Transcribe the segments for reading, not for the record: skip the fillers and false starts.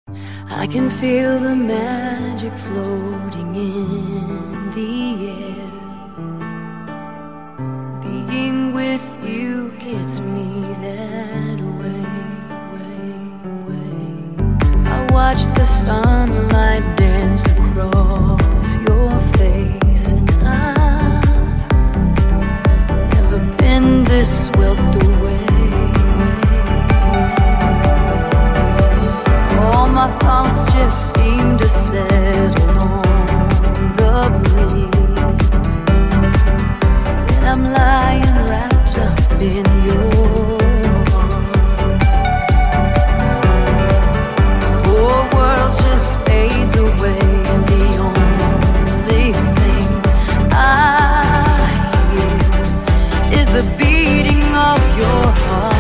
I can feel the magic floating in the air. Being with you gets me that way. I watch the sunlight dance across your face, and I've never been this swept away. All my thoughts just seem to settle on the breeze. Then I'm lying wrapped up in your arms. The whole world just fades away, and the only thing I hear is the beating of your heart.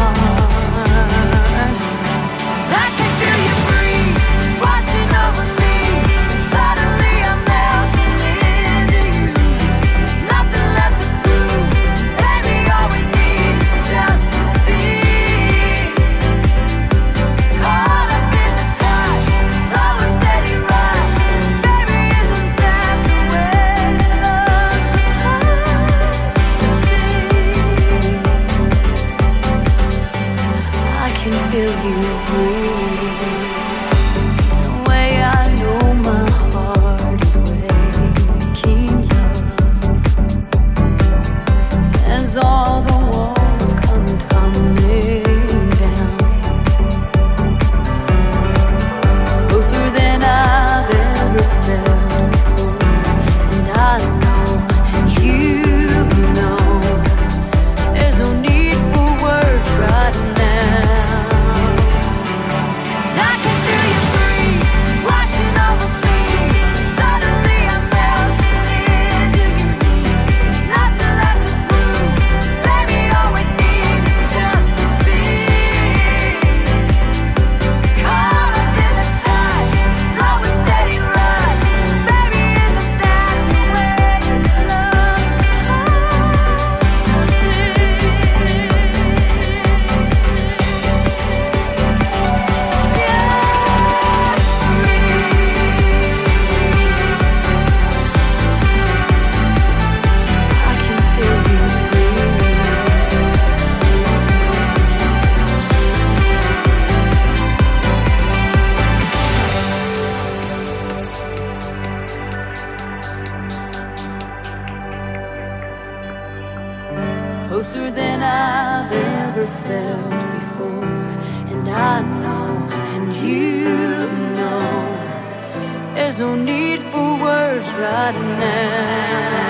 Closer than I've ever felt before, and I know, and you know, there's no need for words right now.